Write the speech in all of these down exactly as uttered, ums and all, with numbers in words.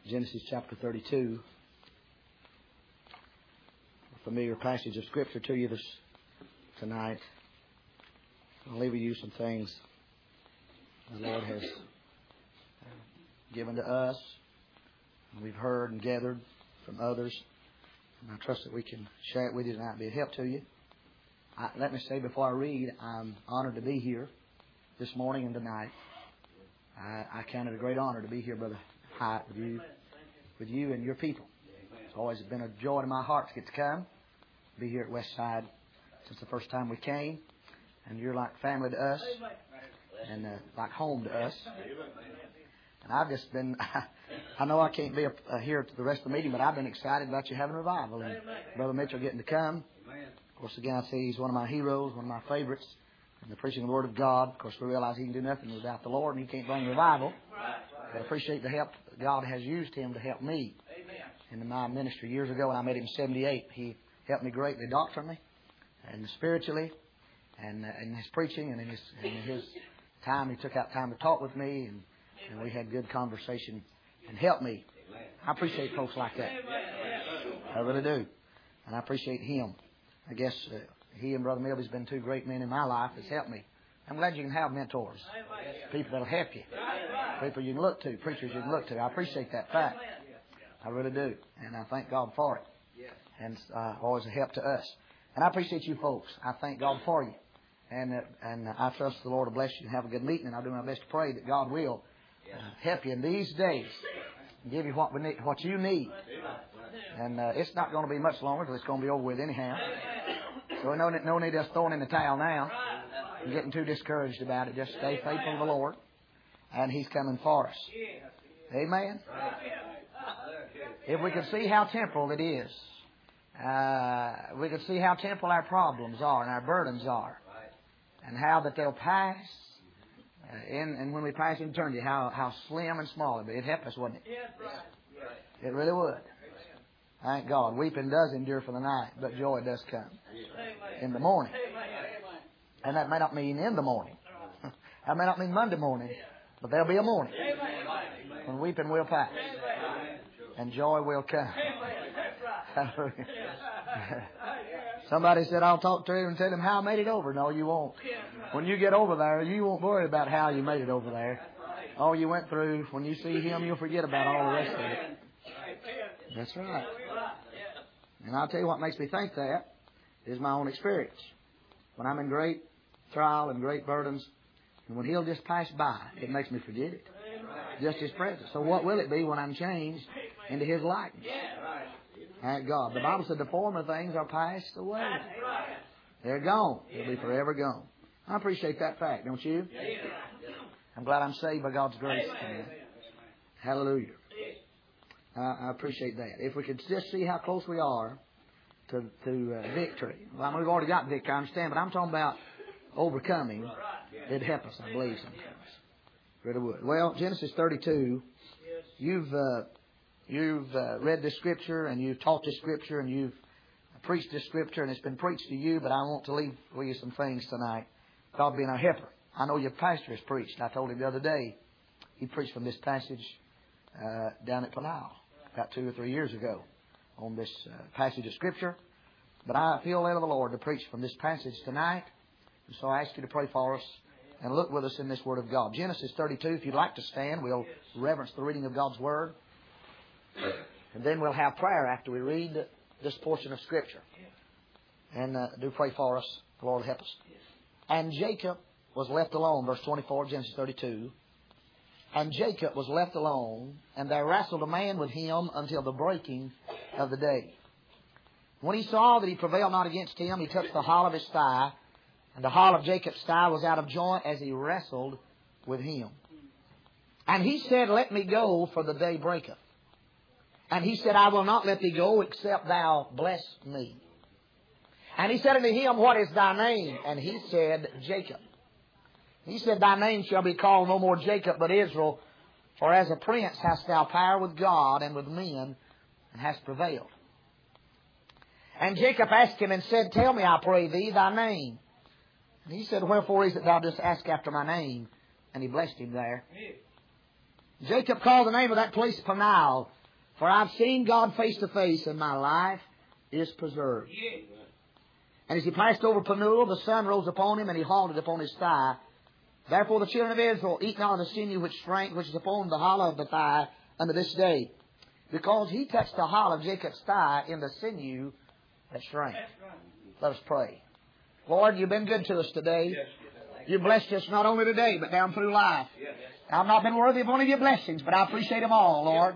Genesis chapter thirty-two. A familiar passage of Scripture to you this tonight. I'll leave with you some things the Lord has given to us, and we've heard and gathered from others. And I trust that we can share it with you tonight and be a help to you. I, let me say before I read, I'm honored to be here this morning and tonight. I, I count it a great honor to be here, Brother Hyatt, with you, with you and your people. It's always been a joy to my heart to get to come, be here at Westside since the first time we came. And you're like family to us, and uh, like home to us. And I've just been, I know I can't be up, uh, here to the rest of the meeting, but I've been excited about you having a revival. And Brother Mitchell getting to come. Of course, again, I say he's one of my heroes, one of my favorites in the preaching of the Word of God. Of course, we realize he can do nothing without the Lord, and he can't bring revival. But I appreciate the help God has used him to help me in my ministry. Years ago, when I met him in seventy-eight, he helped me greatly doctrinally and spiritually. And uh, in his preaching and in his, in his time, he took out time to talk with me, and, and we had good conversation and helped me. I appreciate folks like that. I really do. And I appreciate him. I guess uh, he and Brother Milby's been two great men in my life that's helped me. I'm glad you can have mentors, people that'll help you, people you can look to, preachers you can look to. I appreciate that fact. I really do. And I thank God for it. And it's uh, always a help to us. And I appreciate you folks. I thank God for you. And uh, and I trust the Lord will bless you and have a good meeting. And I'll do my best to pray that God will uh, help you in these days and give you what we need, what you need. And uh, it's not going to be much longer because it's going to be over with anyhow. So no, no need us throwing in the towel now and getting too discouraged about it. Just stay faithful to the Lord, and He's coming for us. Amen. If we could see how temporal it is, uh, we could see how temporal our problems are and our burdens are. And how that they'll pass, uh, in, and when we pass in eternity, how, how slim and small it'll be. It'd help us, wouldn't it? It really would. Thank God. Weeping does endure for the night, but joy does come in the morning. And that may not mean in the morning. That may not mean Monday morning, but there'll be a morning when weeping will pass and joy will come. Hallelujah. Somebody said, I'll talk to him and tell him how I made it over. No, you won't. When you get over there, you won't worry about how you made it over there. All you went through, when you see him, you'll forget about all the rest of it. That's right. And I'll tell you what makes me think that is my own experience. When I'm in great trial and great burdens, and when He'll just pass by, it makes me forget it. Just His presence. So what will it be when I'm changed into His likeness? Thank God. The Bible said the former things are passed away. They're gone. They'll be forever gone. I appreciate that fact, don't you? I'm glad I'm saved by God's grace. Amen. Hallelujah. I, I appreciate that. If we could just see how close we are to, to uh, victory. Well, I mean, we've already got victory, I understand, but I'm talking about overcoming. It'd help us, I believe, sometimes. Really would. Well, Genesis thirty-two, you've... Uh, You've uh, read this Scripture, and you've taught this Scripture, and you've preached this Scripture, and it's been preached to you, but I want to leave with you some things tonight. God being our helper. I know your pastor has preached. I told him the other day, he preached from this passage uh, down at Palau about two or three years ago on this uh, passage of Scripture. But I feel led of the Lord to preach from this passage tonight, and so I ask you to pray for us and look with us in this Word of God. Genesis thirty-two, if you'd like to stand, we'll reverence the reading of God's Word. And then we'll have prayer after we read this portion of Scripture. And uh, do pray for us. The Lord will help us. And Jacob was left alone. Verse twenty-four, Genesis thirty-two. And Jacob was left alone, and there wrestled a man with him until the breaking of the day. When he saw that he prevailed not against him, he touched the hollow of his thigh. And the hollow of Jacob's thigh was out of joint as he wrestled with him. And he said, Let me go, for the day breaketh. And he said, I will not let thee go, except thou bless me. And he said unto him, What is thy name? And he said, Jacob. He said, Thy name shall be called no more Jacob, but Israel. For as a prince hast thou power with God and with men, and hast prevailed. And Jacob asked him and said, Tell me, I pray thee, thy name. And he said, Wherefore is it thou dost ask after my name? And he blessed him there. Jacob called the name of that place Peniel, For I've seen God face to face, and my life is preserved. And as he passed over Penuel, the sun rose upon him, and he halted upon his thigh. Therefore the children of Israel eat not of the sinew which shrank, which is upon the hollow of the thigh, unto this day. Because he touched the hollow of Jacob's thigh in the sinew that shrank. Let us pray. Lord, you've been good to us today. You've blessed us not only today, but down through life. I've not been worthy of one of your blessings, but I appreciate them all, Lord.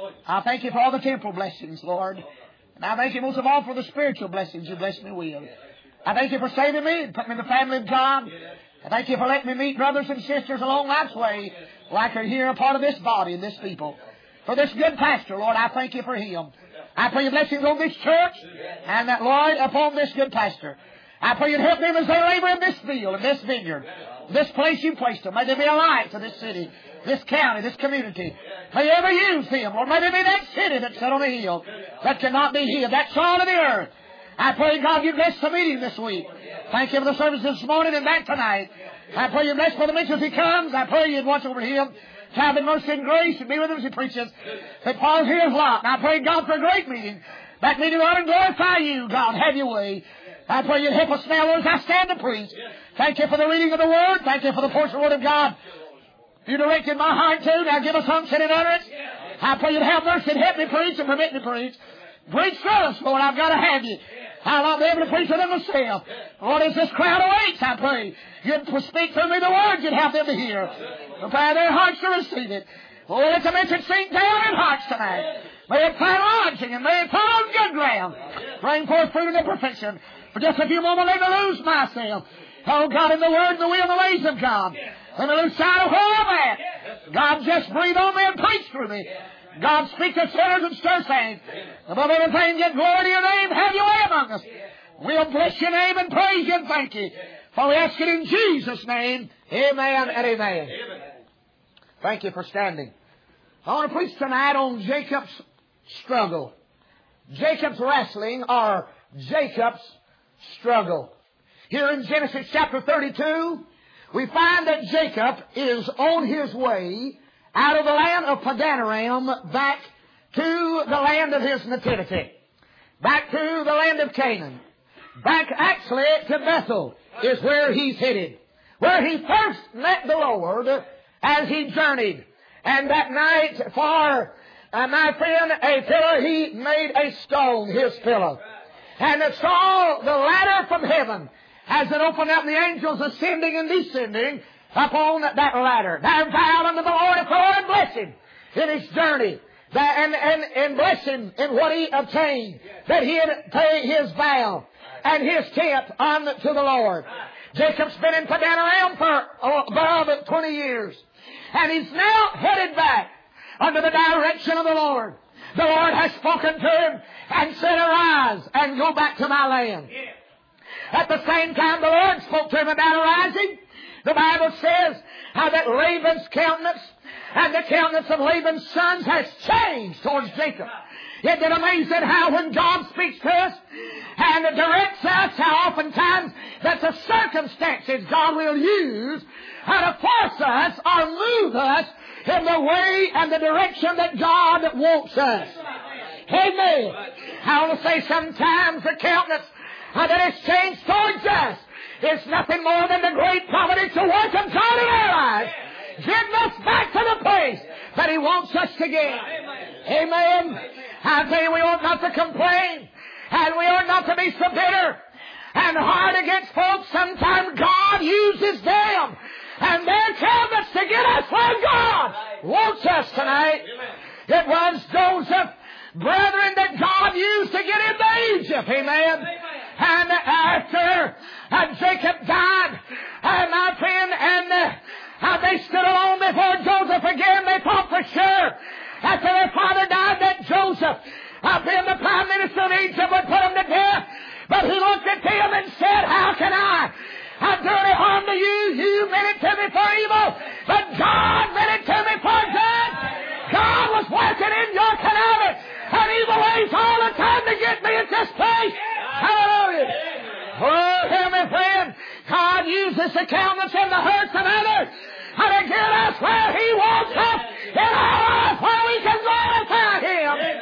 I thank you for all the temporal blessings, Lord. And I thank you most of all for the spiritual blessings you blessed me with. I thank you for saving me and putting me in the family of God. I thank you for letting me meet brothers and sisters along life's way like are here a part of this body and this people. For this good pastor, Lord, I thank you for him. I pray your blessings on this church and that, Lord, upon this good pastor. I pray you'd help them as they labor in this field, in this vineyard, this place you placed them. May they be a light to this city, this county, this community. May you ever use them, Lord. May they be that city that's set on a hill that cannot be hid, that salt of the earth. I pray, God, you bless the meeting this week. Thank you for the service this morning and that tonight. I pray you bless Brother Mitchell as he comes. I pray you'd watch over him. Child in mercy and grace and be with him as he preaches. That Paul's here his lot. And I pray, God, for a great meeting. That meeting, Lord, and glorify you, God. Have your way. I pray you'd help us now, Lord, as I stand to preach. Thank you for the reading of the Word. Thank you for the portion of the Word of God you directed my heart to. Now give us unction and utterance. I pray you'd have mercy and help me preach and permit me to preach. Preach for us, Lord. I've got to have you. I'll not be able to preach for them myself. Lord, as this crowd awaits, I pray you'd speak through me the words you'd have them to hear. Prepare their hearts to receive it. Lord, let the message sink down in hearts tonight. May it find lodging and may it fall on good ground. Bring forth fruit in their perfection. For just a few moments, let me lose myself. Oh, God, in the word and the will and the ways of God. Let me lose sight of where I'm at. God, just breathe on me and preach through me. God, speak to sinners and stir saints. Above everything, get glory to your name. Have your way among us. We'll bless your name and praise you and thank you. For we ask it in Jesus' name. Amen and amen. Thank you for standing. I want to preach tonight on Jacob's struggle. Jacob's wrestling or Jacob's struggle. Here in Genesis chapter thirty-two, we find that Jacob is on his way out of the land of Padanaram back to the land of his nativity. Back to the land of Canaan. Back actually to Bethel is where he's headed. Where he first met the Lord as he journeyed. And that night for uh, my friend a pillow, he made a stone his pillow. And saw the ladder from heaven as it opened up, the angels ascending and descending upon that ladder. Thou vowed unto the Lord a Lord and bless him in his journey. That, and, and, and bless him in what he obtained. That he'd pay his vow and his tenth unto the Lord. Jacob's been in Padanaram for oh, above twenty years. And he's now headed back under the direction of the Lord. The Lord has spoken to him and said, arise and go back to my land. At the same time the Lord spoke to him about arising, the Bible says how that Laban's countenance and the countenance of Laban's sons has changed towards Jacob. Isn't it amazing how when God speaks to us and directs us, how oftentimes that the circumstances God will use how to force us or move us in the way and the direction that God wants us. Amen. I want to say sometimes the countenance that is changed towards us is nothing more than the great providence to work of God in our lives, getting us back to the place that He wants us to get. Amen. I tell you, we ought not to complain, and we ought not to be so bitter and hard against folks. Sometimes God uses them and their countenance to get us where God wants us tonight. It was Joseph, brethren, that God used to get into Egypt. Amen. And after uh, Jacob died, uh, my friend, and uh, they stood alone before Joseph again, they thought for sure after their father died that Joseph, uh, being the prime minister of Egypt, would put him to death. But he looked at him and said, how can I have done any harm to you? You meant it to me for evil, but God meant it to me for good. God was working in your conniving and evil ways all the time to get me at this place. Hallelujah. Oh, hear me, friend. God uses the countenance and the hurts of others to get us where He wants us in our life, where we can glorify Him.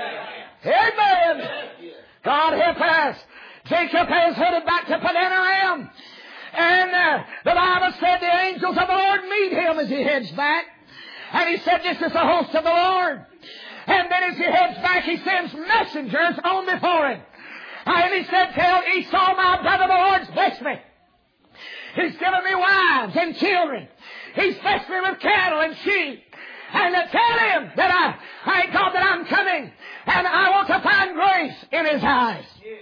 Jacob is headed back to Padanaram. And uh, the Bible said the angels of the Lord meet him as he heads back. And he said, this is the host of the Lord. And then as he heads back, he sends messengers on before him. And he said, tell Esau, my brother, the Lord's blessed me. He's given me wives and children. He's blessed me with cattle and sheep. And to tell him that I, I God, that I'm coming. And I want to find grace in his eyes.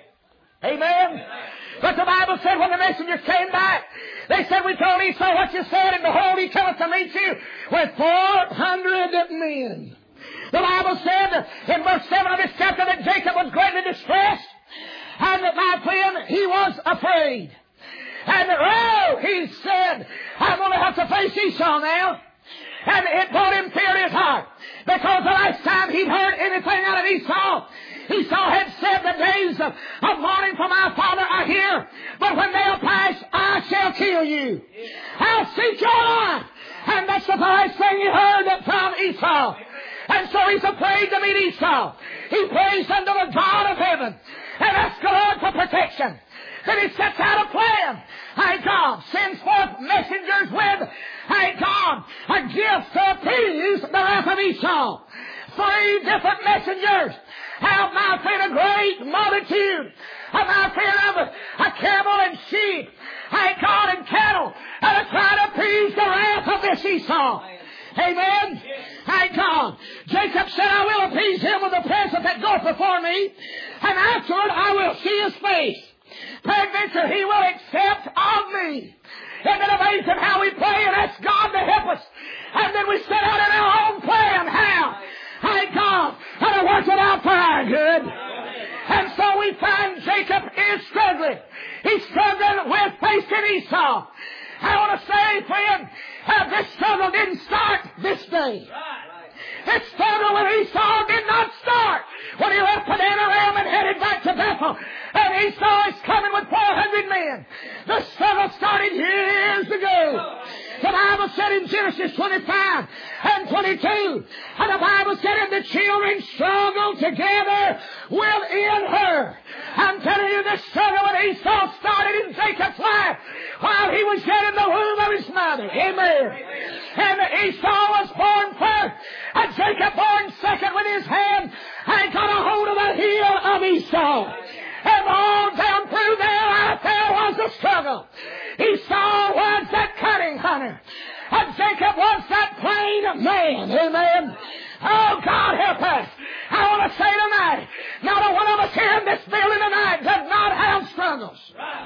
Amen. But the Bible said when the messengers came back, they said, we told Esau what you said, and behold, he cometh to meet you with four hundred men. The Bible said in verse seven of this chapter that Jacob was greatly distressed, and that, my friend, he was afraid. And oh, he said, I'm going to have to face Esau now. And it brought him fear in his heart. Because the last time he'd heard anything out of Esau, Esau had said, the days of, of mourning for my father are here. But when they are past, I shall kill you. I'll seek your life. And that's the last thing he heard from Esau. And so he's afraid to meet Esau. He prays unto the God of heaven and asks the Lord for protection. Then he sets out a plan. Hey, God sends forth messengers with, hey, God, a gift to appease the wrath of Esau. Three different messengers have, my friend, a great multitude. And my friend, of a camel and sheep, hey, God, and cattle, and are trying to appease the wrath of this Esau. Amen. Hey, God. Jacob said, I will appease him with the present that goeth before me, and afterward I will see his face. Peradventure he will accept of me. Isn't it amazing how we pray and ask God to help us? And then we set out in our own plan how, hey, God, how to work it out for our good. And so we find Jacob is struggling. He's struggling with facing Esau. I want to say, friend, uh, this struggle didn't start this day. This struggle with Esau did not start when he left Padanaram and headed back to Bethel. And Esau is coming with four hundred men. The struggle started years ago. The Bible said in Genesis twenty-five and twenty-two, and the Bible said, and the children struggled together within her. I'm telling you, the struggle with Esau started in Jacob's life while he was yet in the womb of his mother. Amen. And Esau was born first, and Jacob born second with his hand, and got a hold of the heel of Esau. And all down through there, out there was the struggle. Esau was that cunning hunter, and Jacob was that plain man. Amen. Oh, God help us. I want to say tonight, not a one of us here in this building tonight does not have struggles.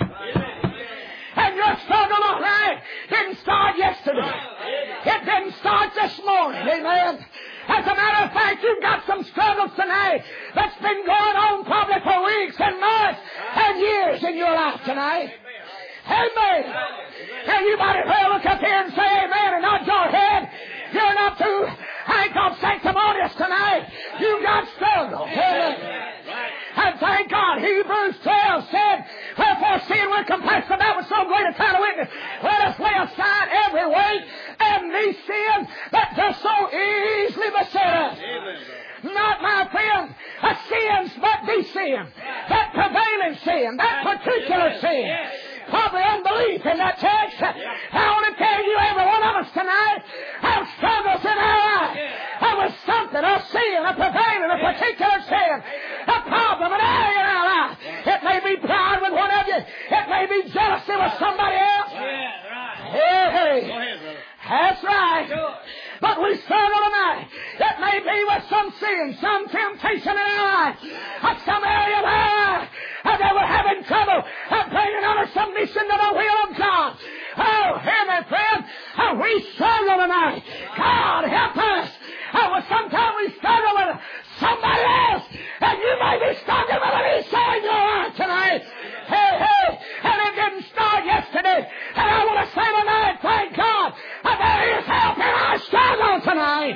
And your struggle tonight didn't start yesterday. It didn't start this morning. Amen. As a matter of fact, you've got some struggles tonight that's been going on probably for weeks and months and years in your life tonight. Amen. And you might as well look up here and say amen and nod your head. You're not too, thank God, sanctimonious tonight. You've got struggles. Amen. And thank God, Hebrews twelve said, wherefore seeing we're compassed about with so great a cloud of witness, let us lay aside every weight and the sin that does so easily beset us. Not, my friend, a sins, but the sin. That prevailing sin, that particular sin. Probably unbelief in that text. I want to tell you, every one of us tonight have struggles in our life. There was something, a sin, a prevailing, a particular sin, a problem, an area in our life. It may be pride with one of you. It may be jealousy with somebody else. Hey, hey. That's right. But we struggle tonight. It may be with some sin, some temptation in our life, or some area of our life, and that we're having trouble of bringing under submission to the will of God. Oh, hear me, friend. Oh, we struggle tonight. God help us. Oh, well, sometimes we struggle with somebody else, and you may be struggling with an Esau in your life tonight. Hey, hey, and it didn't start yesterday. And I want to say tonight, thank God, that there is help in our struggle tonight.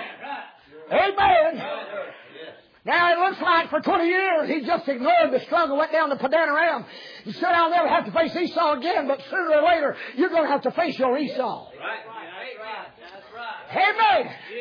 Amen. Now, it looks like for twenty years he just ignored the struggle, went down to Padanaram. He said, I'll never have to face Esau again, but sooner or later, you're going to have to face your Esau. Right, right, right. That's right. Amen.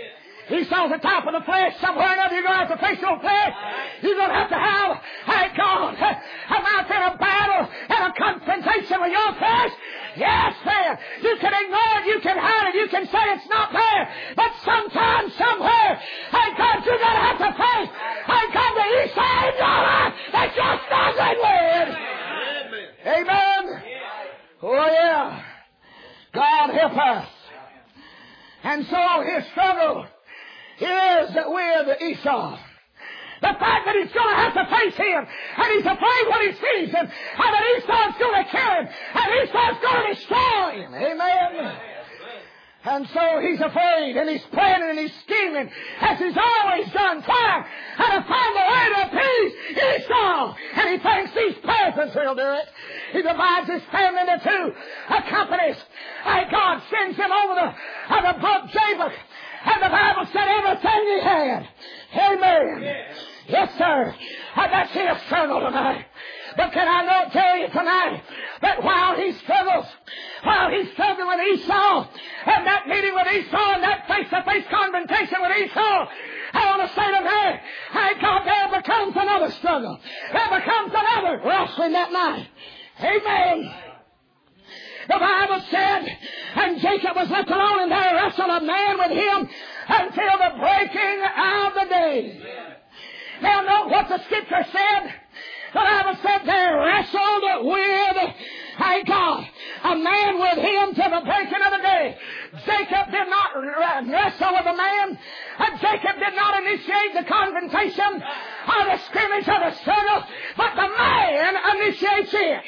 Esau's the type of the flesh. Somewhere or another you're going to have to face your flesh. You're going to have to have, thank God, a mountain of battle and a confrontation with your flesh. Yes, man. You can ignore it. You can hide it. You can say it's not there. But sometime, somewhere, thank God, you're going to have to face, thank God, the Esau in your life that you're struggling with. Amen. Oh, yeah. God help us. And so his struggle is with Esau. The fact that he's going to have to face him, and he's afraid when he sees him, and that Esau's going to kill him, and Esau's going to destroy him. Amen. And so he's afraid, and he's planning, and he's scheming, as he's always done, trying how to find a way to appease Esau. And he thinks these peasants will do it. He divides his family into two companies. And God sends him over the, on the brook Jabbok. And the Bible said everything he had. Amen. Yes, yes sir. And that's his struggle tonight. But can I not tell you tonight that while he struggles, while he's struggling with Esau, and that meeting with Esau, and that face-to-face confrontation with Esau, I want to say tonight, thank God, there becomes another struggle. There becomes another wrestling that night. Amen. The Bible said, and Jacob was left alone, and there wrestled a man with him until the breaking of the day. Now note what the Scripture said. The Bible said they wrestled with, thank God, a man with him till the breaking of the day. Jacob did not wrestle with a man. And Jacob did not initiate the confrontation or the scrimmage or the struggle, but the man initiates it.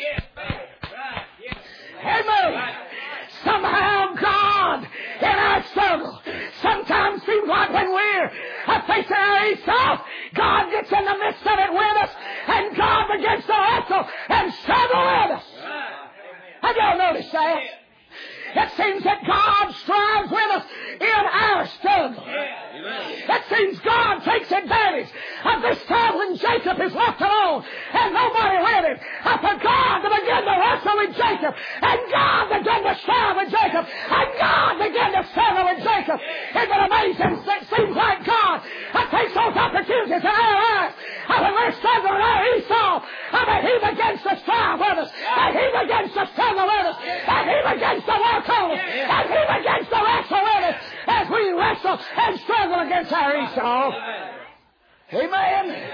Amen. Somehow God in our struggle sometimes seems like when we're facing our Esau, God gets in the midst of it with us, and God begins to wrestle and struggle with us. Have y'all noticed that? It seems that God strives with us in our struggle. It seems God takes advantage of this time when Jacob is left alone and nobody with him, and for God to begin to wrestle with Jacob, and God begin to strive with Jacob, and God begin to struggle with Jacob. Isn't it amazing? It seems like God takes those opportunities in our lives, and when we're struggling with our Esau, and that he begins to strive with us, and he begins to struggle with us, and he begins to work on us, and he begins to wrestle with us as we wrestle and struggle against our Esau. Amen.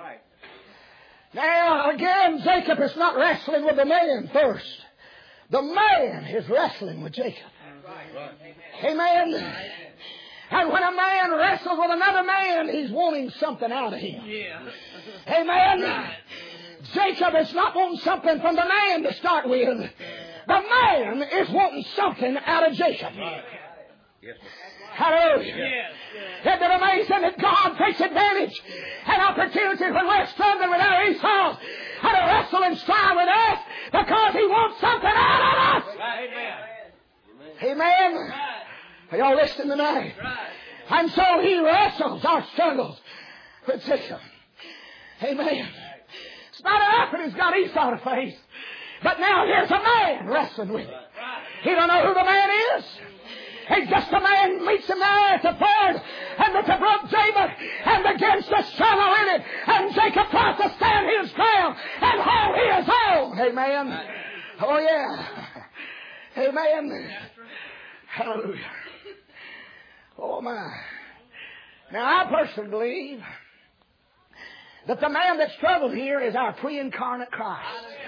Now, again, Jacob is not wrestling with the man first. The man is wrestling with Jacob. Amen. And when a man wrestles with another man, he's wanting something out of him. Amen. Jacob is not wanting something from the man to start with. The man is wanting something out of Jacob. Hallelujah. Isn't it amazing that God takes advantage and opportunity when we're struggling with our Esau and to wrestle and strive with us because he wants something out of us? Amen. Amen. Are y'all listening tonight? And so he wrestles our struggles with Jacob. Amen. It's not enough that he's got Esau to face. But now here's a man wrestling with him. He don't know who the man is. He's just a man meets him there at the ford and at the brook Jabbok and begins to struggle in it. And Jacob tries to stand his ground and hold his own. Amen. Oh yeah. Amen. Hallelujah. Oh my. Now I personally believe that the man that struggled here is our pre-incarnate Christ.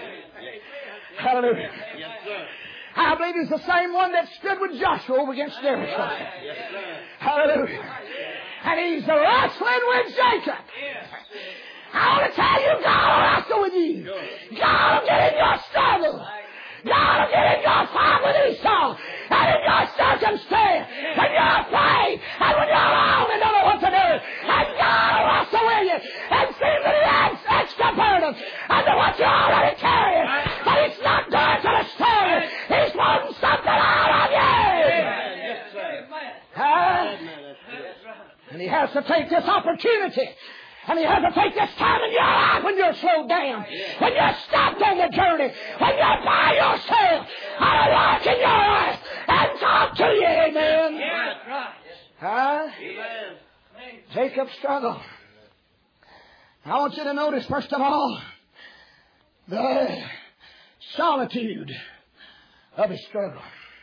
Hallelujah. Yes, sir. I believe he's the same one that stood with Joshua over against Jericho. Yes, hallelujah. And he's wrestling with Jacob. I want to tell you, God will wrestle with you. God will get in your struggle. God will get in your fight with Esau. And in your circumstance, when you're afraid, and when you're alone and don't know what to do, and God will wrestle with you and see that he adds extra burden under what you're already carrying. But it's not going to destroy you. He's wanting something out of you. Huh? And he has to take this opportunity. And he has to take this time in your life when you're slowed down, when you're stopped on the journey, when you're by yourself, I'll walk in your life and talk to you, amen. Huh? Jacob struggled. I want you to notice, first of all, the solitude of his struggle.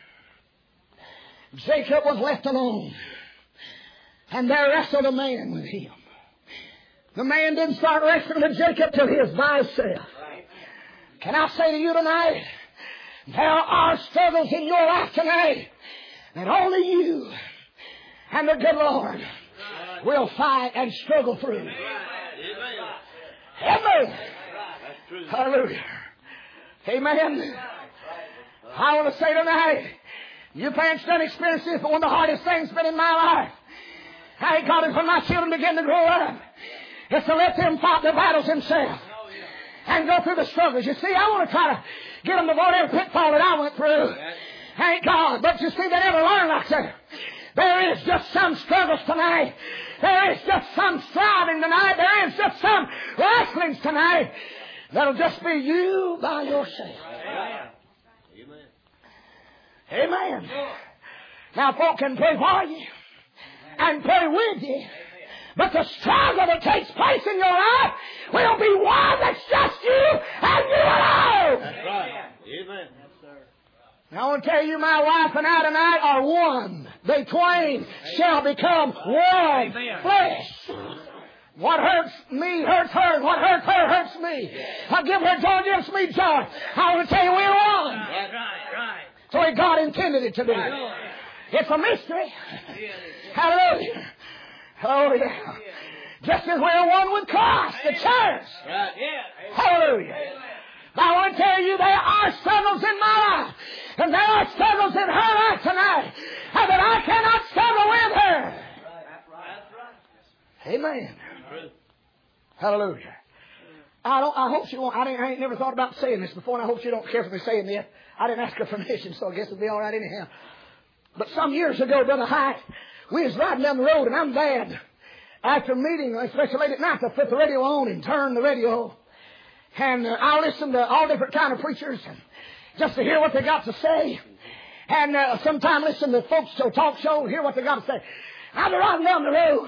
Jacob was left alone, and there wrestled a man with him. The man didn't start wrestling with Jacob till he was by himself. Can I say to you tonight, there are struggles in your life tonight that only you and the good Lord will fight and struggle through. Amen. Hallelujah. Amen. I want to say tonight, you parents don't experience this, but one of the hardest things been in my life, I got it when my children begin to grow up, is to let them fight their battles themselves and go through the struggles. You see, I want to try to get them to avoid every pitfall that I went through. Thank God. But you see, they never learn like that. There is just some struggles tonight. There is just some striving tonight. There is just some wrestlings tonight. That'll just be you by yourself. Amen. Amen. Now, folk can pray for you and pray with you, but the struggle that takes place in your life will be one that's just you and you alone. That's right. Amen. Now, I want to tell you, my wife and I tonight are one. They twain shall become one flesh. What hurts me hurts her. What hurts her hurts me. I give her joy, gives me joy. I want to tell you, we're one. That's right, right. It's the way God intended it to be. It's a mystery. Hallelujah. Oh, yeah. Just as we're one with Christ, the church. Hallelujah. I want to tell you, there are struggles in my life, and there are struggles in her life tonight, and that I cannot struggle with her. Amen. Hallelujah. I don't. I hope she won't. I, I ain't never thought about saying this before, and I hope she don't care for me saying this. I didn't ask her permission, so I guess it'll be all right anyhow. But some years ago, Brother Hyatt, we was riding down the road, and I'm glad after meeting, especially late at night, to put the radio on and turn the radio. And uh, I listen to all different kind of preachers and just to hear what they got to say. And uh, sometimes listen to folks to talk show and hear what they got to say. I was riding down the road,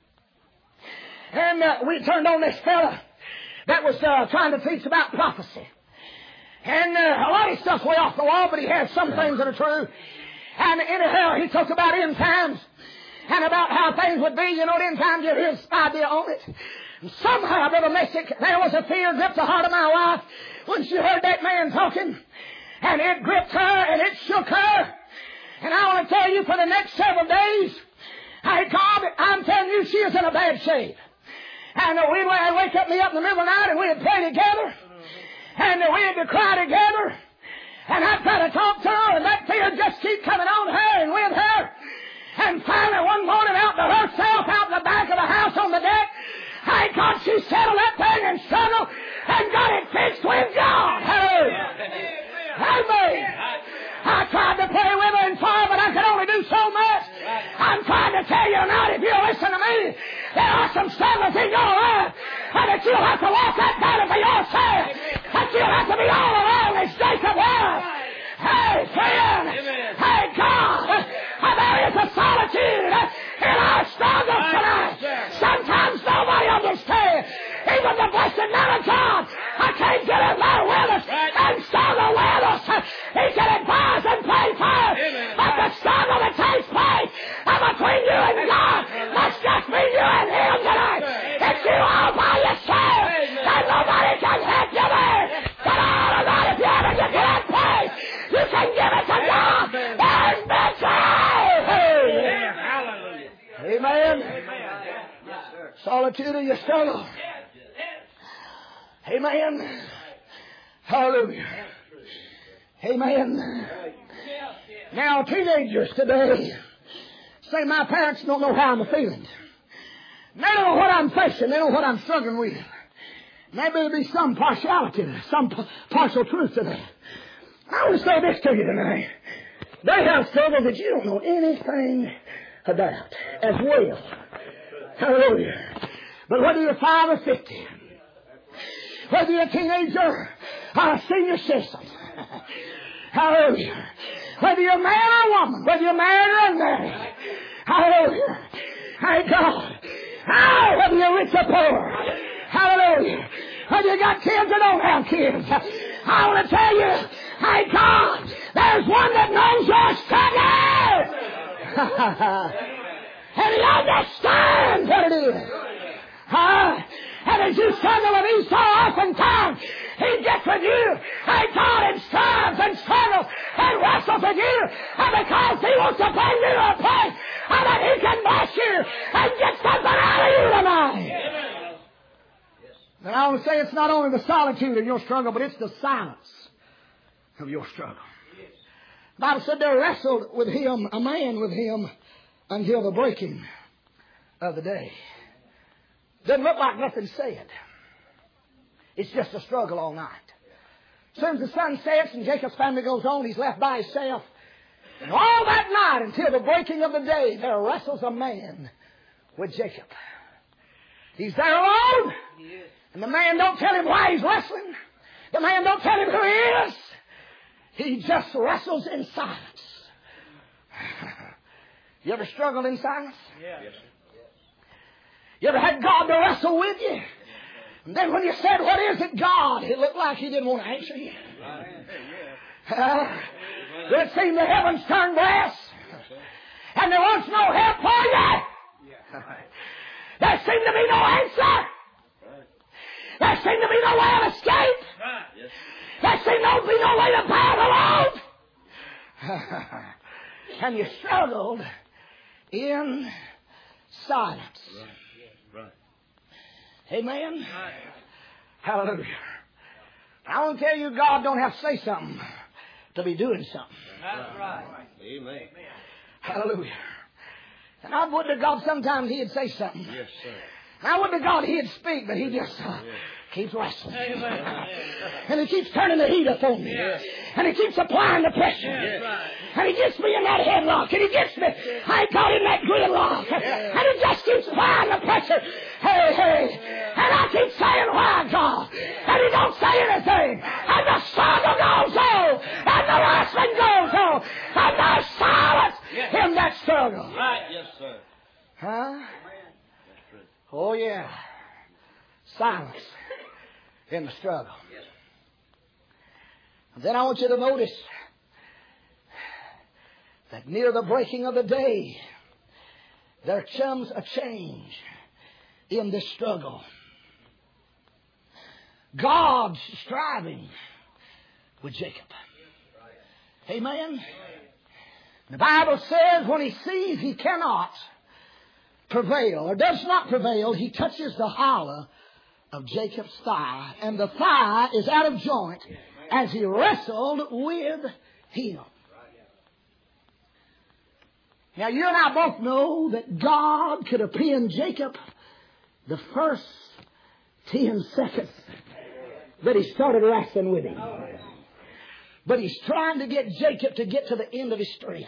and uh, we turned on this fella that was uh, trying to teach about prophecy. And uh, a lot of stuff's way off the wall, but he has some things that are true. And anyhow, he talked about end times and about how things would be. You know, end times, you hear his idea on it. Somehow, Brother Messick, there was a fear gripped the heart of my wife when she heard that man talking. And it gripped her and it shook her. And I want to tell you, for the next several days, I God, I'm telling you, she is in a bad shape. And uh, we'd wake up me up in the middle of the night and we'd pray together. And uh, we'd to cry together. And I'd try to talk to her, and that fear just keep coming on her and with her. And finally, one morning, out to herself, out in the back of the house on the deck, thank God she settled that thing and struggled and got it fixed with God. Hallelujah. Amen. I tried to pray with her and for her, but I could only do so much. I'm trying to tell you tonight, if you'll listen to me, there are some struggles in your life, and that you'll have to walk that battle for yourself. That you'll have to be all alone as Jacob was. Hey, friend. Hey, God. There is a solitude in our struggles tonight. Sometimes nobody understands. Even the blessed man of God, I can't get in there with us and struggle with us. He can advise and pray for us. But the struggle that takes place between you and God must just be you and Him tonight. It's you all by yourself, and nobody can help you there. But all of that, if you ever get to that place, you can give it to God. There's victory. Amen. Solitude of your struggle. Amen. Hallelujah. Amen. Now, teenagers today say my parents don't know how I'm feeling. They don't know what I'm facing. They don't know what I'm struggling with. Maybe there'll be some partiality, some p- partial truth to that. I want to say this to you tonight. They have struggles that you don't know anything about as well. Hallelujah. But whether you're five or fifty, whether you're a teenager or a senior citizen, hallelujah. Whether you're a man or a woman, whether you're married or unmarried, Hallelujah. Thank God. Oh, whether you're rich or poor. Hallelujah. Whether you got kids or don't have kids. I want to tell you, thank God, there's one that knows your struggle. And He understands what it is. Huh? And as you struggle with Esau oftentimes, He gets with you. Thank God, and strives and struggles and wrestles with you. And because He wants to bring you to a place and that He can bless you and get something out of you tonight. And I want to say it's not only the solitude of your struggle, but it's the silence of your struggle. The Bible said they wrestled with him, a man with him, until the breaking of the day. Doesn't look like nothing said. It's just a struggle all night. As soon as the sun sets and Jacob's family goes on, he's left by himself. And all that night until the breaking of the day, there wrestles a man with Jacob. He's there alone. And the man don't tell him why he's wrestling. The man don't tell him who he is. He just wrestles in silence. You ever struggled in silence? Yeah. You ever had God to wrestle with you? And then when you said, what is it, God? It looked like He didn't want to answer you. Uh, it seemed the heavens turned brass. And there was no help for you. There seemed to be no answer. There seemed to be no way of escape. There seemed to be no way to bear the load. And you struggled in silence. Right. Amen? Right. Hallelujah. I want to tell you, God don't have to say something to be doing something. That's right. Amen. Hallelujah. And I would to God sometimes He'd say something. Yes, sir. I would to God He'd speak, but He just uh, keeps wrestling. Amen. And He keeps turning the heat up on me. Yes. And He keeps applying the pressure. Yes. And He gets me in that headlock. And He gets me, I got in that gridlock. And He just keeps applying the pressure. Hey, hey. And I keep saying, why, God? And He don't say anything. And the struggle goes on. And the wrestling goes on. And there's silence in that struggle. Right. Yes, sir. Huh? Oh, yeah. Silence in the struggle. And then I want you to notice that near the breaking of the day, there comes a change in this struggle. God's striving with Jacob. Amen? The Bible says when he sees he cannot prevail or does not prevail, he touches the hollow of Jacob's thigh, and the thigh is out of joint as he wrestled with him. Now you and I both know that God could have pinned Jacob the first ten seconds that he started wrestling with him. But he's trying to get Jacob to get to the end of his strength.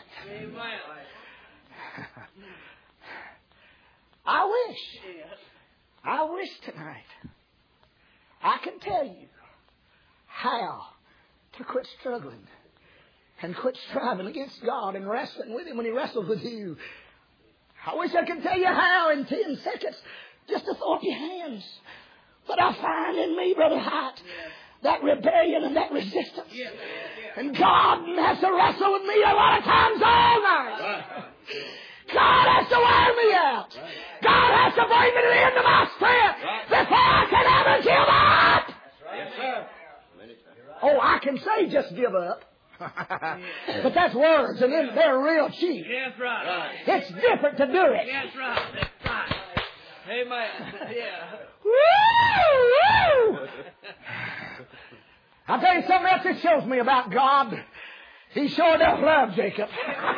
I wish, I wish tonight I could tell you how to quit struggling and quit striving against God and wrestling with Him when He wrestles with you. I wish I could tell you how in ten seconds just to throw up your hands. But I find in me, Brother Hyatt, that rebellion and that resistance. And God has to wrestle with me a lot of times all night. God has to wear me out. God has to bring me to the end of my strength before I can ever give up. Yes, sir. Oh, I can say just give up. But that's words, and then they're real cheap. Yes, right. It's different to do it. Yes, right. That's right. Amen. Yeah. Woo! Woo! I'll tell you something else it shows me about God. He sure enough loved Jacob.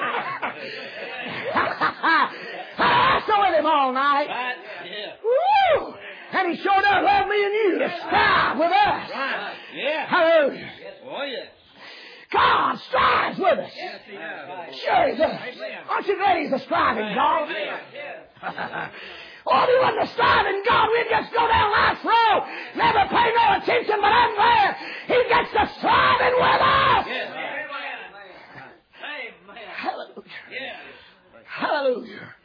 I wrestled with him all night. Right. Yeah. Woo! And he sure enough loved me and you to strive with us. Right. Yeah. Hallelujah. Oh, yes. God strives with us. Yes, he does. Sure he does. Aren't you glad He's a striving God? Yeah. Oh, if He wasn't a striving God, we'd just go down life's road, never pay no attention, but I'm glad He gets to striving with us. Yes. Amen. Hallelujah. Yeah. Hallelujah.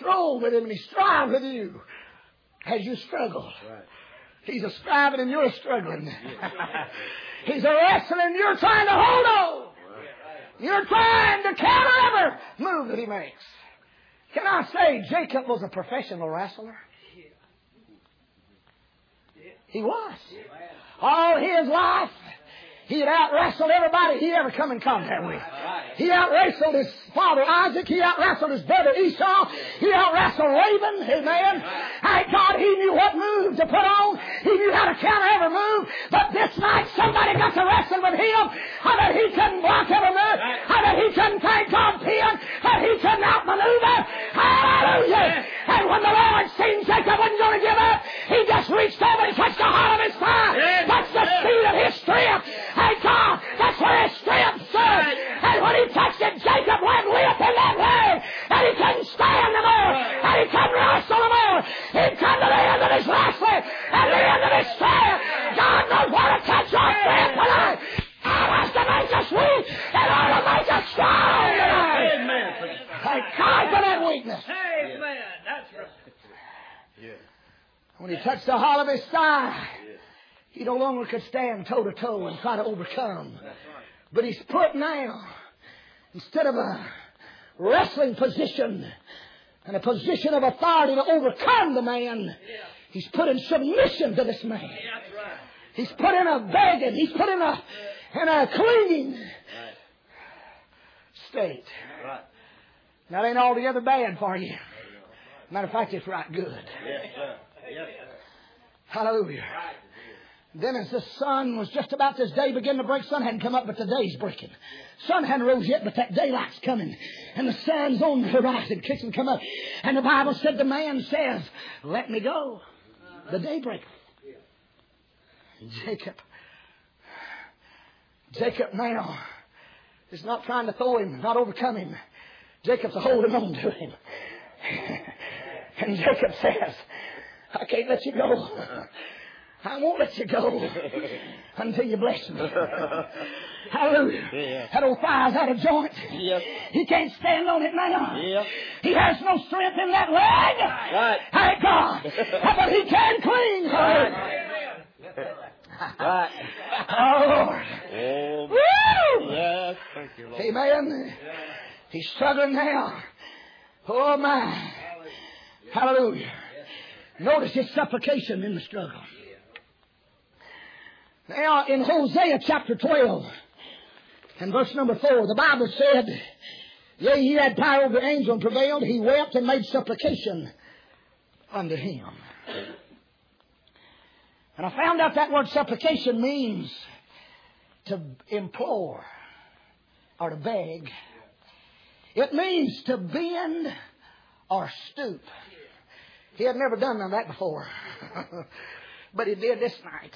strove with him and he strives with you as you struggle. Right. He's a striving and you're struggling. He's a wrestling and you're trying to hold on. You're trying to counter every move that he makes. Can I say Jacob was a professional wrestler? He was. All his life, he had out-wrestled everybody he ever come in contact with. He out-wrestled his father Isaac. He out-wrestled his brother Esau. He out-wrestled Laban. Amen. Thank God he knew what move to put on. He knew how to counter every move. But this night somebody got to wrestle with him. I bet he couldn't block every move. I bet he couldn't thank God pin. But he couldn't outmaneuver. Hallelujah. And when the Lord seen Jacob wasn't going to give up, he just reached over and touched the heart of his thigh. That's the seed of his strength. Thank God. That's where his strength stood. And when he touched it, Jacob went limp in that way. And he couldn't stand no more. And he couldn't wrestle no more. He'd come to the end of his wrestling and the end of his strength. God knows where to touch your strength tonight. God has to make us weak in order to make us strong tonight. Amen. Thank God for that weakness. Amen. That's right. Yeah. When he touched the hollow of his thigh, he no longer could stand toe to toe and try to overcome. But he's put now, instead of a wrestling position and a position of authority to overcome the man, he's put in submission to this man. He's put in a begging. He's put in a, in a clinging state. That ain't altogether bad for you. Matter of fact, it's right good. Hallelujah. Then as the sun was just about this day beginning to break, sun hadn't come up, but the day's breaking. Sun hadn't rose yet, but that daylight's coming. And the sun's on the horizon, kissing come up. And the Bible said the man says, let me go. The day breaks. Jacob. Jacob now is not trying to throw him, not overcome him. Jacob's holding on to him. And Jacob says, I can't let you go. I won't let you go until you bless me. Hallelujah. Yeah. That old thigh's out of joint. Yep. He can't stand on it now. Yep. He has no strength in that leg. Right. Thank God. But he can cling. Right. Right. Oh, Lord. Oh, woo! Yes. Thank you, Lord. Amen. He's struggling now. Oh, my. Hallelujah. Notice his supplication in the struggle. Now, in Hosea chapter twelve and verse number four, the Bible said, yea, he had power over the angel and prevailed. He wept and made supplication unto him. And I found out that word supplication means to implore or to beg. It means to bend or stoop. He had never done none of that before. But he did this night.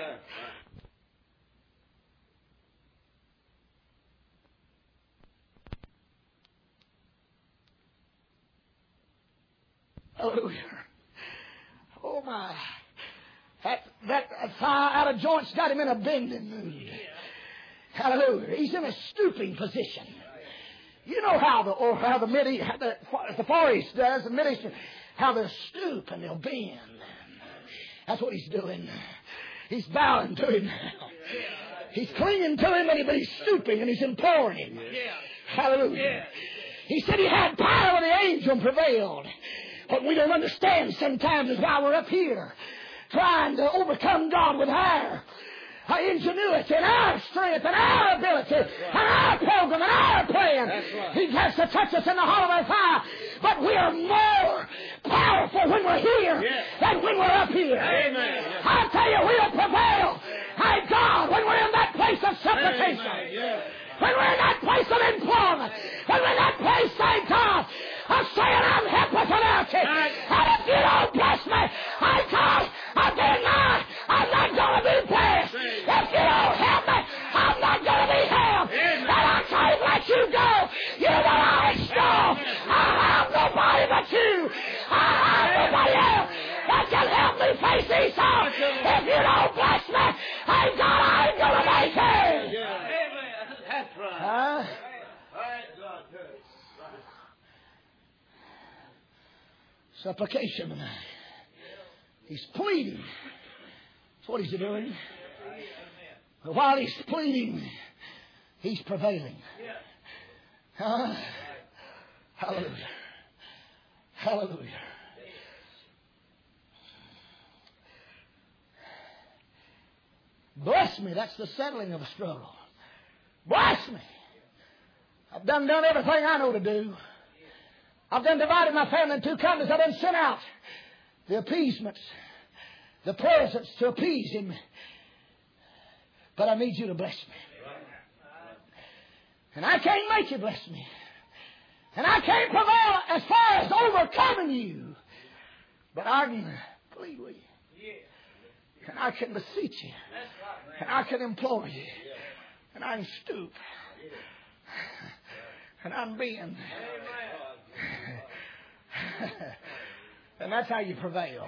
Hallelujah. Oh my. That, that thigh out of joint's got him in a bending mood. Hallelujah. He's in a stooping position. You know how the or how the mid how the, the Far East does, the Mid East, how they'll stoop and they'll bend. That's what he's doing. He's bowing to him now. He's clinging to him, but he's stooping and he's imploring him. Hallelujah. He said he had power with the angel and prevailed. What we don't understand sometimes is why we're up here trying to overcome God with our, our ingenuity and our strength and our ability and our program and our plan. Right. He has to touch us in the hollow of our thigh. But we are more powerful when we're here yes. than when we're up here. Amen. I tell you, we'll prevail. Thank God when we're in that place of supplication. Yes. When we're in that place of employment. When we're in that place, thank God, of saying I'm helpless without you. And if you don't bless me, thank God, I'm denied. I'm not going to be blessed. If you don't help me, I'm not going to be helped. And I can't let you go. You know I am strong. I have nobody but you. I have nobody else that can help me face Esau. If you don't bless me, thank God I ain't going to make it. That's right. Huh? Supplication tonight. He's pleading. That's what he's doing. But while he's pleading, he's prevailing. Huh? Hallelujah. Hallelujah. Bless me. That's the settling of a struggle. Bless me. I've done done everything I know to do. I've done divided my family in two companies. I've done sent out the appeasements, the presents to appease him. But I need you to bless me. And I can't make you bless me. And I can't prevail as far as overcoming you. But I can plead with you. And I can beseech you. And I can implore you. And I can stoop. And I'm bend. And that's how you prevail.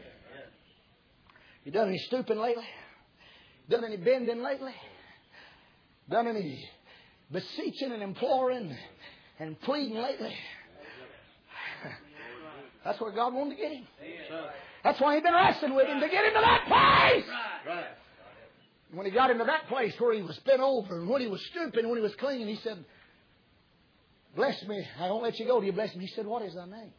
You done any stooping lately? Done any bending lately? Done any beseeching and imploring and pleading lately? That's where God wanted to get him. That's why he'd been wrestling with him, to get him to that place. When he got into that place where he was bent over and when he was stooping and when he was clinging, he said, bless me. I won't let you go till you bless me. He said, what is thy name?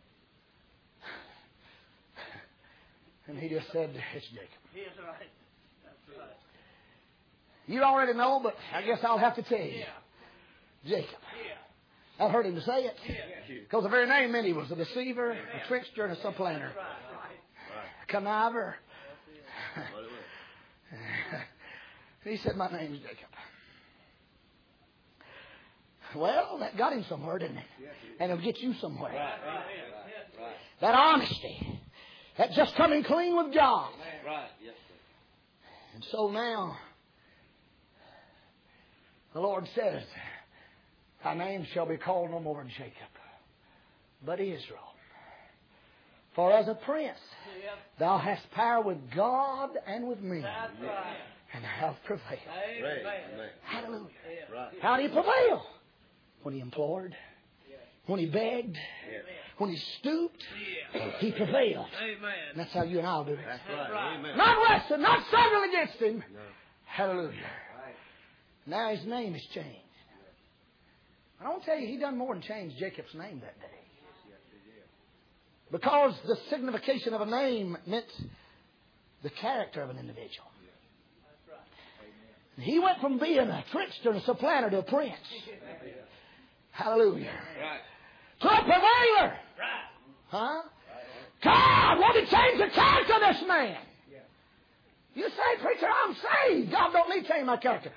And he just said, it's Jacob. Yes, right. That's right. You already know, but I guess I'll have to tell you. Yeah. Jacob. Yeah. I've heard him say it. Yeah. Because the very name meant he was a deceiver, a trickster, and a supplanter. A conniver. He said, my name's Jacob. Well, that got him somewhere, didn't it? And it'll get you somewhere. That honesty. That just coming clean with God. And so now, the Lord says, thy name shall be called no more Jacob, but Israel. For as a prince, thou hast power with God and with men. And have prevailed. Hallelujah. How did he prevail? When he implored, when he begged, when he stooped, he prevailed. And that's how you and I will do it. Not wrestling, not struggling against him. Hallelujah. Now his name has changed. I don't tell you, he done more than change Jacob's name that day. Because the signification of a name meant the character of an individual. He went from being a trickster and a supplanter to a prince. Hallelujah. To a prevailer. Huh? God wanted to change the character of this man. You say, preacher, I'm saved. God don't need to change my character.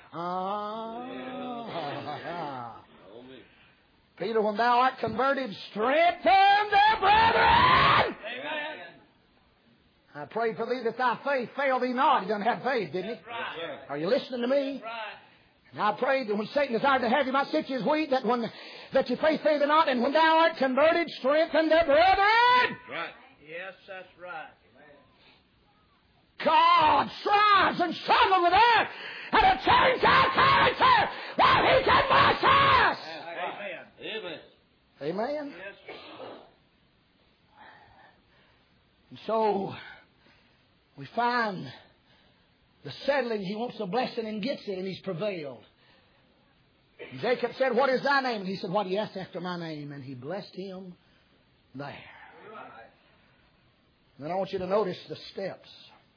Ah. Peter, when thou art converted, strengthen the brethren. I pray for thee that thy faith fail thee not. He doesn't have faith, didn't he? Right. Are you listening to me? Right. And I pray that when Satan desired to have you, might sift you as wheat, that when that your faith fail thee not, and when thou art converted, strengthen the brethren. Right. Yes, that's right. God strives and struggles with us and to change our character while he can bless us. Amen. Amen. Amen. Yes. And so we find the settling. He wants the blessing and gets it, and he's prevailed. And Jacob said, what is thy name? And he said, what do you ask after my name? And he blessed him there. And then I want you to notice the steps.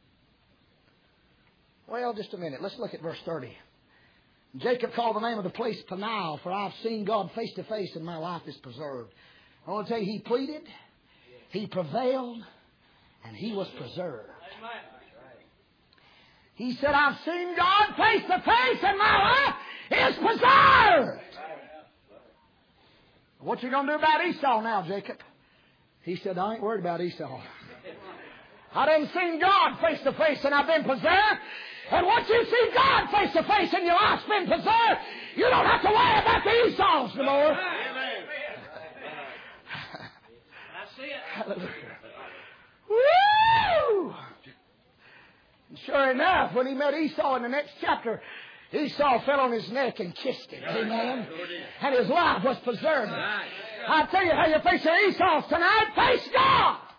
Well, just a minute. Let's look at verse thirty. Jacob called the name of the place Peniel, for I've seen God face to face, and my life is preserved. I want to tell you, he pleaded, he prevailed, and he was preserved. He said, I've seen God face to face and my life is preserved. What you going to do about Esau now, Jacob? He said, I ain't worried about Esau. I done seen God face to face and I've been preserved. And once you see God face to face and your life's been preserved, you don't have to worry about the Esau's no more. I see it. Hallelujah. Woo! And sure enough, when he met Esau in the next chapter, Esau fell on his neck and kissed him. Amen. And his life was preserved. I tell you how you face your Esau's tonight. Face God.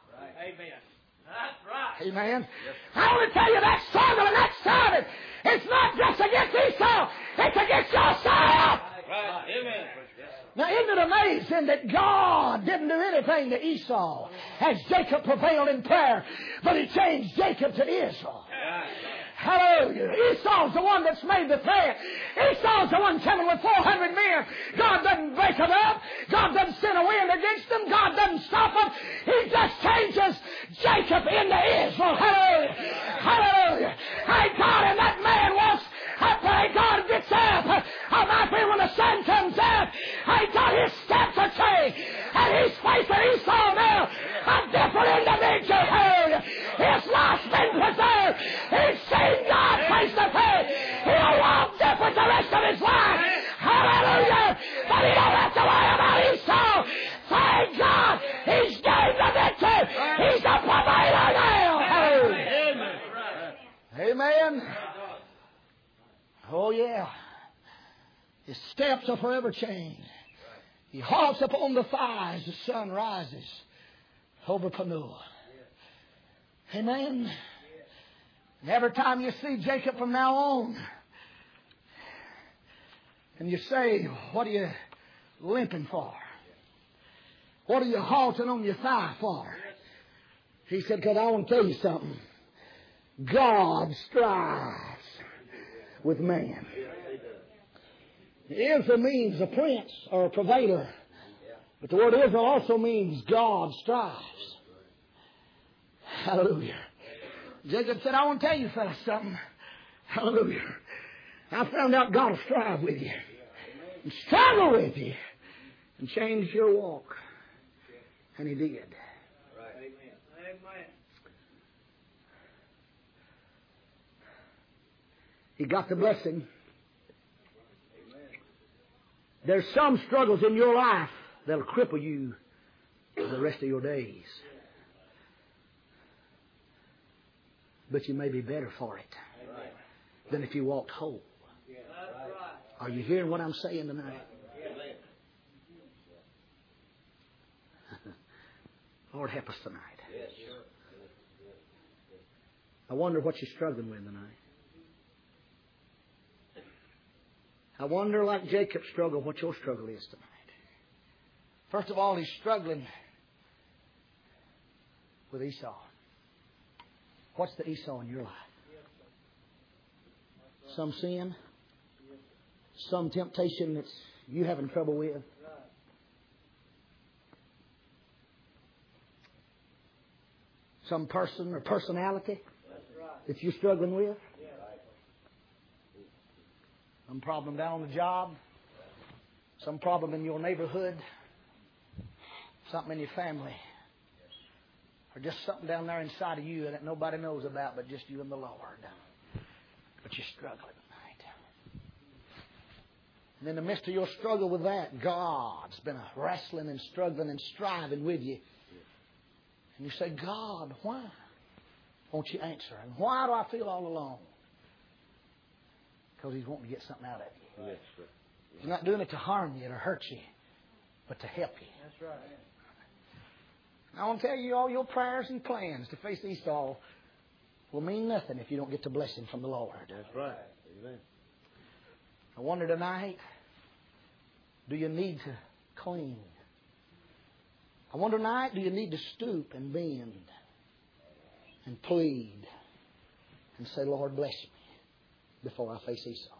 Amen. I want to tell you that struggle and that striving, it's not just against Esau, it's against yourself. Right. Amen. Now, isn't it amazing that God didn't do anything to Esau as Jacob prevailed in prayer, but He changed Jacob to Israel? Hallelujah. Esau's the one that's made the threat. Esau's the one coming with four hundred men. God doesn't break them up. God doesn't send a wind against them. God doesn't stop them. He just changes Jacob into Israel. Hallelujah. Hallelujah. Hey, God, and that man wants, I pray God gets up. I might be when the sun comes out. Hey, God, his steps are changed. And he's facing Esau now. A different individual. Hallelujah. His life's been preserved. He's seen God face to face. He'll walk different the rest of his life. Hallelujah. But he don't have to worry about Esau. Thank God. He's gained the victory. He's a provider now. Hallelujah. Amen. Oh, yeah. His steps are forever changed. He halts upon the fire as the sun rises over Peniel. Amen. And every time you see Jacob from now on, and you say, what are you limping for? What are you halting on your thigh for? He said, because I want to tell you something. God strives with man. Israel means a prince or a provider. But the word Israel also means God strives. Hallelujah. Jacob said, I want to tell you fellas something. Hallelujah. I found out God will strive with you. And struggle with you. And change your walk. And He did. He got the blessing. There's some struggles in your life that'll cripple you for the rest of your days. But you may be better for it than if you walked whole. Are you hearing what I'm saying tonight? Lord, help us tonight. I wonder what you're struggling with tonight. I wonder, like Jacob struggled, what your struggle is tonight. First of all, he's struggling with Esau. What's the Esau in your life? Some sin? Some temptation that's you having trouble with? Some person or personality that you're struggling with? Some problem down on the job? Some problem in your neighborhood? Something in your family? Or just something down there inside of you that nobody knows about but just you and the Lord? But you're struggling tonight. And in the midst of your struggle with that, God's been wrestling and struggling and striving with you. And you say, God, why won't you answer? And why do I feel all alone? Because He's wanting to get something out of you. Yes, sir. He's not doing it to harm you or hurt you, but to help you. That's right. I want to tell you, all your prayers and plans to face Esau will mean nothing if you don't get the blessing from the Lord. That's right. Amen. I wonder tonight, do you need to clean? I wonder tonight, do you need to stoop and bend and plead and say, Lord, bless me before I face Esau.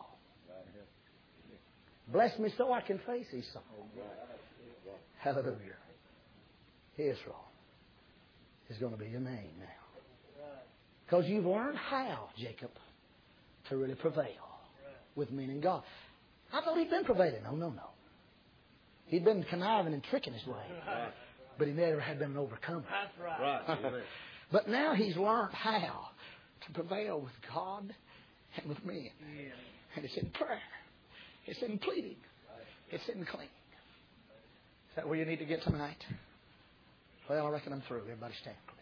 Bless me so I can face Esau. Hallelujah. Israel is going to be your name now. Because you've learned how, Jacob, to really prevail with men and God. I thought he'd been prevailing. No, no, no. He'd been conniving and tricking his way. But he never had been an overcomer. That's right. But now he's learned how to prevail with God and with men. Yeah. And it's in prayer. It's in pleading. It's in clinging. Is that where you need to get tonight? Well, I reckon I'm through. Everybody stand.